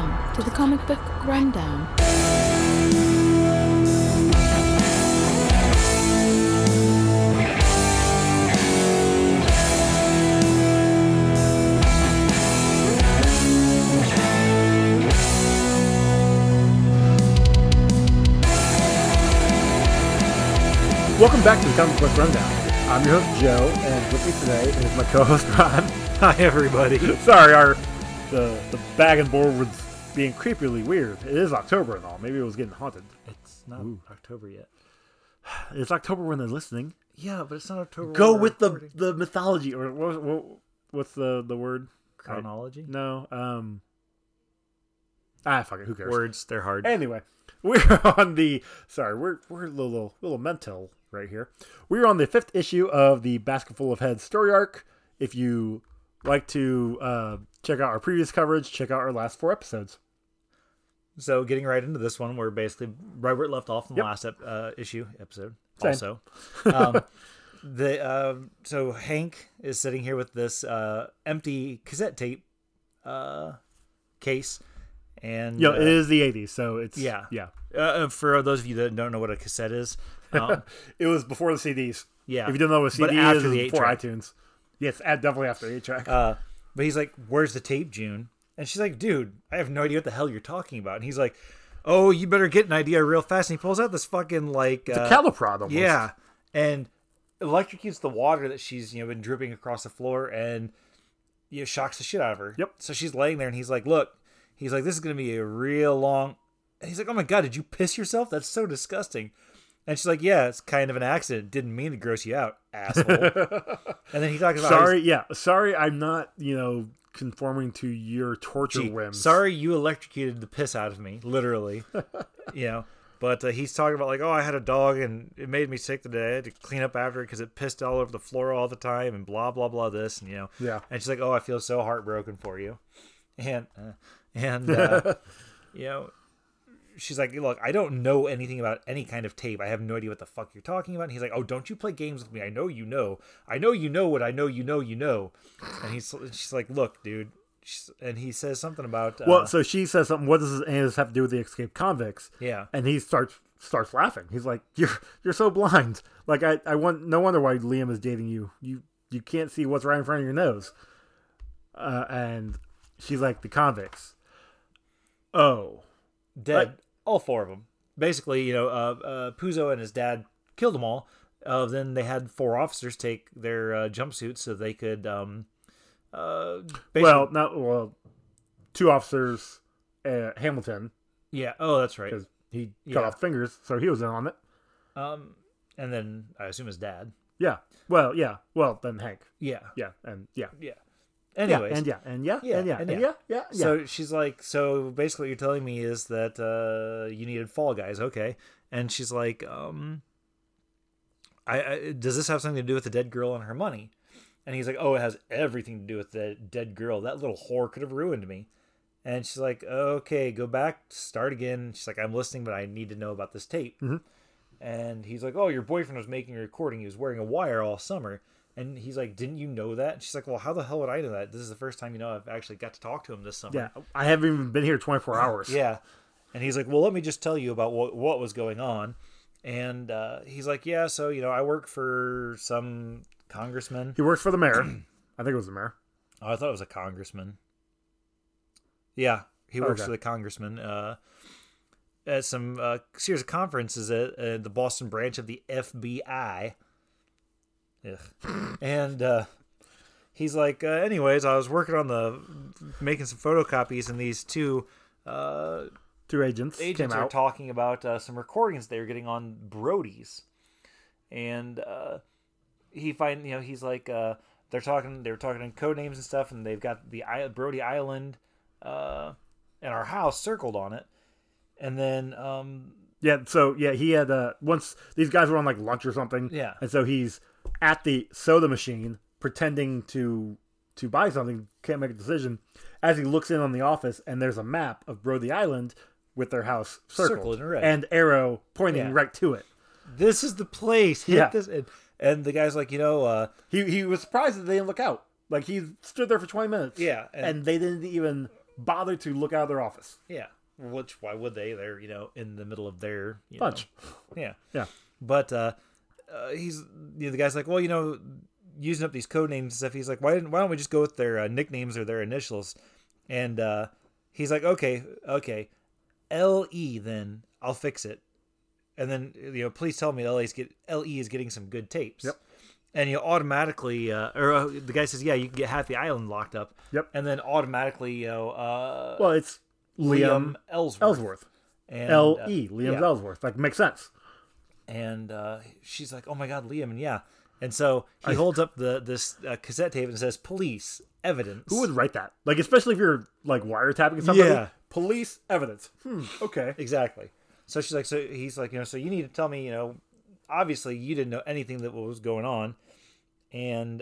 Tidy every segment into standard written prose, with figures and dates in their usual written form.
Welcome to the Comic Book Rundown. Welcome back to the Comic Book Rundown. I'm your host Joe, and with me today is my co-host Ron. Hi everybody. Sorry, the bag and board was being creepily weird. It is October and all. Maybe it was getting haunted. It's not October yet. It's October when they're listening. Yeah, but it's not October. Go with the mythology, or what's the word? Chronology? No. Fuck it. Who cares? Words, they're hard. Anyway, we're on the. Sorry, we're a little mental right here. We're on the 5th issue of the Basketful of Heads story arc. If you like to check out our previous coverage, check out our last 4 episodes. So getting right into this one, we're basically right where it left off in the last episode. Same. Also, so Hank is sitting here with this empty cassette tape case, and it is the 80s, so it's yeah. For those of you that don't know what a cassette is, it was before the CDs. Yeah, if you don't know what a CD after is, the before iTunes. Yes, definitely after the 8-track. But he's like, "Where's the tape, June?" And she's like, "Dude, I have no idea what the hell you're talking about." And he's like, "Oh, you better get an idea real fast." And he pulls out this fucking it's a caliprod almost. Yeah, and electrocutes the water that she's been dripping across the floor, and shocks the shit out of her. Yep. So she's laying there, and he's like, "Look," he's like, "This is gonna be a real long." And he's like, "Oh my god, did you piss yourself? That's so disgusting." And she's like, "Yeah, it's kind of an accident. Didn't mean to gross you out, asshole." And then he talks about sorry, I'm not, conforming to your torture whims. Sorry, you electrocuted the piss out of me, literally. But he's talking about like, "Oh, I had a dog and it made me sick today. I had to clean up after it because it pissed all over the floor all the time and blah blah blah this and Yeah. And she's like, "Oh, I feel so heartbroken for you," and she's like, "Look, I don't know anything about any kind of tape. I have no idea what the fuck you're talking about." And he's like, "Oh, don't you play games with me? I know you know. I know you know what I know you know." And she's like, "Look, dude." And he says something about... so she says something, what does this have to do with the escaped convicts? Yeah. And he starts laughing. He's like, you're so blind. Like, no wonder why Liam is dating you. You can't see what's right in front of your nose. And she's like, the convicts. Oh. Dead. All 4 of them. Basically, Puzo and his dad killed them all. Then they had 4 officers take their jumpsuits so they could... 2 officers, Hamilton. Yeah. Oh, that's right. Because he cut off fingers, so he was in on it. And then I assume his dad. Yeah. Well, yeah. Well, then Hank. Yeah. Yeah. And yeah. Yeah. Anyways. Yeah. So she's like, so basically what you're telling me is that you needed Fall Guys. Okay. And she's like, does this have something to do with the dead girl and her money? And he's like, oh, it has everything to do with the dead girl. That little whore could have ruined me. And she's like, okay, go back, start again. She's like, I'm listening, but I need to know about this tape. Mm-hmm. And he's like, oh, your boyfriend was making a recording. He was wearing a wire all summer. And he's like, didn't you know that? And she's like, well, how the hell would I know that? This is the first time, I've actually got to talk to him this summer. Yeah, I haven't even been here 24 hours. Yeah. And he's like, well, let me just tell you about what was going on. And he's like, yeah, so, I work for some congressman. He works for the mayor. I think it was the mayor. Oh, I thought it was a congressman. Yeah, he works for the congressman at some series of conferences at the Boston branch of the FBI. Ugh. And he's like, anyways, I was working on making some photocopies, and these two agents came are out talking about some recordings they were getting on Brody's, and he's like, they were talking in code names and stuff, and they've got the Brody Island and our house circled on it, and then he had once these guys were on like lunch or something, and so he's at the soda machine pretending to buy something, can't make a decision, as he looks in on the office, and there's a map of Brody Island with their house circled in red and arrow pointing right to it. This is the place. Hit this. And the guy's like, he was surprised that they didn't look out. Like, he stood there for 20 minutes. Yeah. And they didn't even bother to look out of their office. Yeah. Which, why would they? They're, in the middle of their lunch. Yeah. Yeah. But he's, the guy's like, well, using up these code names and stuff. He's like, why don't we just go with their nicknames or their initials? And he's like, okay, LE, then I'll fix it. And then, please tell me LE is getting some good tapes. Yep. And automatically, the guy says, yeah, you can get half the island locked up. Yep. And then automatically, well, it's Liam Ellsworth. And, L.E. Liam Ellsworth. Like, makes sense. And she's like, oh my God, Liam. And yeah. And so he holds up this cassette tape and says, police, evidence. Who would write that? Like, especially if you're, like, wiretapping somebody. Yeah. Police, evidence. Okay. Exactly. So she's like, so he's like, so you need to tell me, obviously you didn't know anything that was going on. And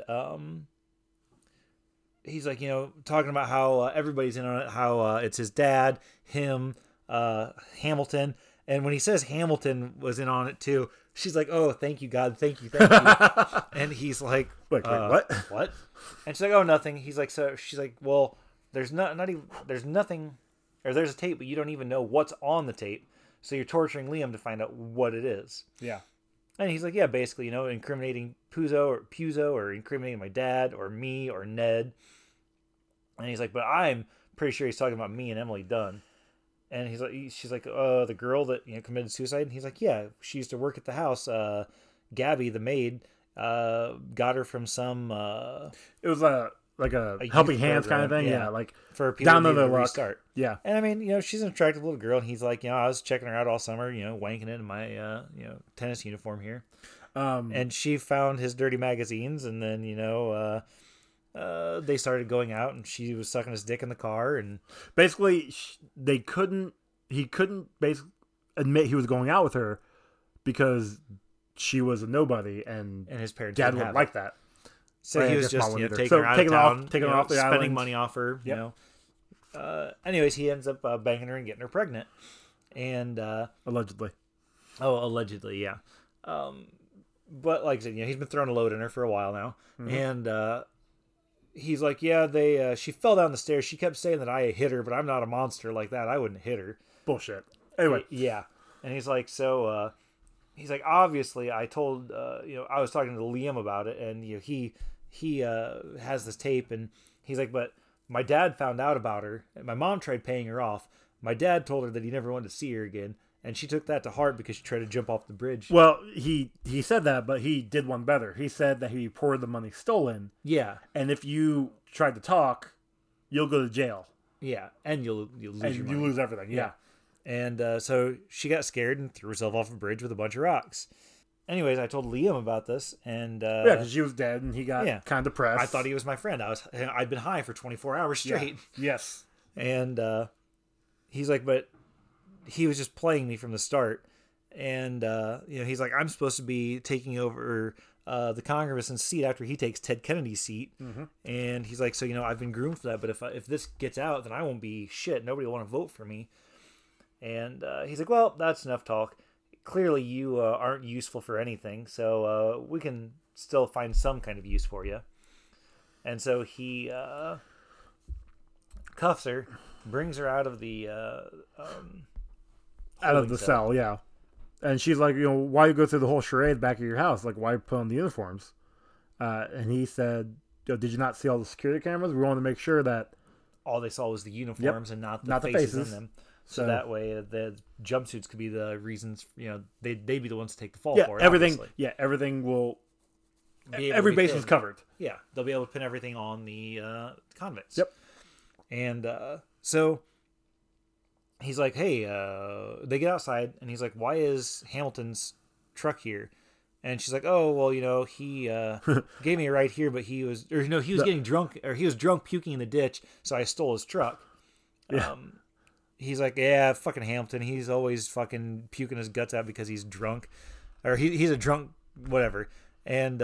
he's like, talking about how everybody's in on it, how it's his dad, him, Hamilton. And when he says Hamilton was in on it too, she's like, oh, thank you, God. Thank you. And he's like, wait, what? What? And she's like, oh, nothing. He's like, so she's like, well, there's nothing, or there's a tape, but you don't even know what's on the tape. So you're torturing Liam to find out what it is. Yeah. And he's like, yeah, basically, incriminating Puzo or incriminating my dad or me or Ned. And he's like, but I'm pretty sure he's talking about me and Emily Dunn. And she's like, the girl that committed suicide. And he's like, yeah, she used to work at the house. Gabby, the maid, got her from some. It was a helping hands kind of thing. Yeah, like for people down on the restart. Yeah, and I mean, she's an attractive little girl. And he's like, I was checking her out all summer. Wanking it in my tennis uniform here. And she found his dirty magazines, and then they started going out, and she was sucking his dick in the car, and basically he couldn't basically admit he was going out with her because she was a nobody, and his parents dad wouldn't like that. So he was just taking her out of town, taking her off the spending island. money off her. Yep. Anyways, he ends up banging her and getting her pregnant, and allegedly. Oh, allegedly, yeah. But like I said, he's been throwing a load in her for a while now, and he's like, yeah, she fell down the stairs. She kept saying that I hit her, but I'm not a monster like that. I wouldn't hit her. Bullshit. Anyway, yeah, and he's like, so. He's like, obviously, I told, I was talking to Liam about it, and he has this tape, and he's like, but my dad found out about her, and my mom tried paying her off. My dad told her that he never wanted to see her again, and she took that to heart because she tried to jump off the bridge. Well, he said that, but he did one better. He said that he reported the money stolen. Yeah. And if you tried to talk, you'll go to jail. Yeah, and you'll lose and your money. You lose everything, yeah. And so she got scared and threw herself off a bridge with a bunch of rocks. Anyways, I told Liam about this, and yeah, because she was dead, and he got kind of depressed. I thought he was my friend. I'd been high for 24 hours straight. Yeah. Yes. And he's like, but he was just playing me from the start. And he's like, I'm supposed to be taking over the congressman's seat after he takes Ted Kennedy's seat. Mm-hmm. And he's like, so I've been groomed for that, but if this gets out, then I won't be shit. Nobody will want to vote for me. And he's like, well, that's enough talk. Clearly, you aren't useful for anything, so we can still find some kind of use for you. And so he cuffs her, brings her out of the cell, yeah. And she's like, why you go through the whole charade back at your house? Like, why put on the uniforms? And he said, did you not see all the security cameras? We wanted to make sure that all they saw was the uniforms and not the faces in them. So that way, the jumpsuits could be the reasons. They'd be the ones to take the fall for it. Everything. Obviously. Yeah, everything will. Every base was covered. Yeah, they'll be able to pin everything on the convicts. Yep. And so he's like, "Hey," they get outside, and he's like, "Why is Hamilton's truck here?" And she's like, "Oh, well, he gave me a ride here, but he was getting drunk, or he was drunk puking in the ditch, so I stole his truck." Yeah. He's like, yeah, fucking Hamilton. He's always fucking puking his guts out because he's drunk, or he's a drunk, whatever. And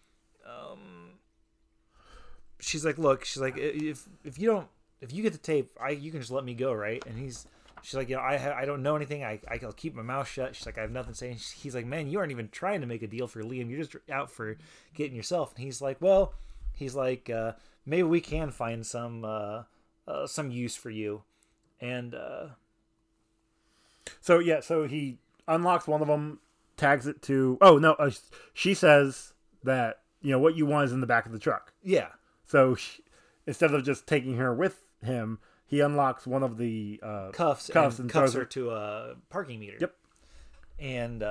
she's like, look, if you get the tape, you can just let me go, right? And she's like, I don't know anything. I'll keep my mouth shut. She's like, I have nothing to say. And he's like, man, you aren't even trying to make a deal for Liam. You're just out for getting yourself. And he's like, maybe we can find some some use for you. And so he unlocks one of them, tags it to. Oh no, she says that what you want is in the back of the truck. Yeah. So instead of just taking her with him, he unlocks one of the cuffs and cuffs her to a parking meter. Yep. And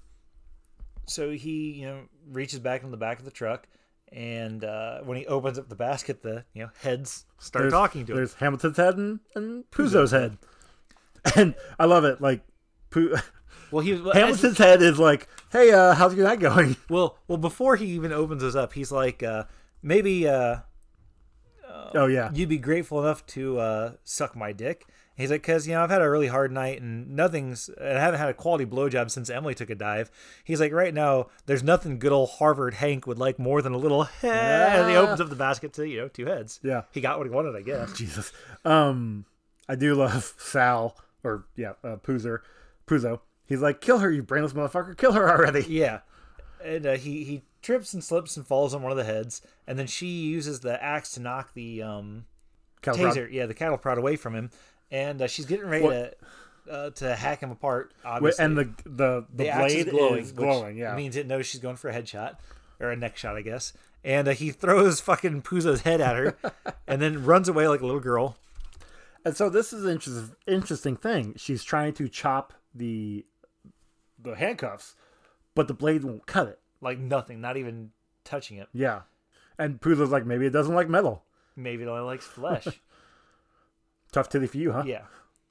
so he reaches back into the back of the truck, and when he opens up the basket, the heads start talking to him. There's Hamilton's head and Puzo's head, and I love it. Like, Hamilton's head is like, "Hey, how's your night going?" Well, before he even opens this up, he's like, "Maybe, oh yeah, you'd be grateful enough to suck my dick." He's like, "Cause I've had a really hard night and I haven't had a quality blowjob since Emily took a dive." He's like, "Right now, there's nothing good old Harvard Hank would like more than a little head." Yeah. And he opens up the basket to 2 heads. Yeah, he got what he wanted, I guess. Jesus, I do love Sal Puzo. He's like, "Kill her, you brainless motherfucker! Kill her already!" Yeah, and he trips and slips and falls on one of the heads, and then she uses the axe to knock the taser, the cattle prod away from him. And she's getting ready to hack him apart, obviously. And the blade is glowing, yeah. Means it knows she's going for a headshot. Or a neck shot, I guess. And he throws fucking Puzo's head at her and then runs away like a little girl. And so this is an interesting thing. She's trying to chop the handcuffs, but the blade won't cut it. Like nothing, not even touching it. Yeah. And Puzo's like, maybe it doesn't like metal. Maybe it only likes flesh. Tough titty for you, huh? Yeah.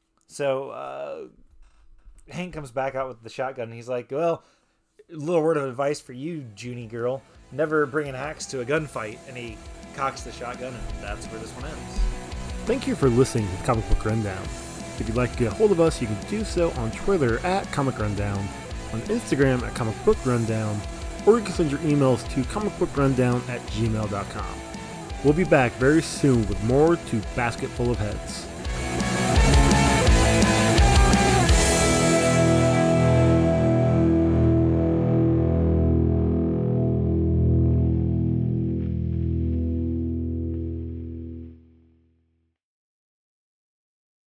So Hank comes back out with the shotgun, and he's like, "Well, a little word of advice for you, Junie girl. Never bring an axe to a gunfight." And he cocks the shotgun, and that's where this one ends. Thank you for listening to Comic Book Rundown. If you'd like to get a hold of us, you can do so on Twitter at Comic Rundown, on Instagram at Comic Book Rundown, or you can send your emails to comicbookrundown@gmail.com. We'll be back very soon with more to Basket Full of Heads.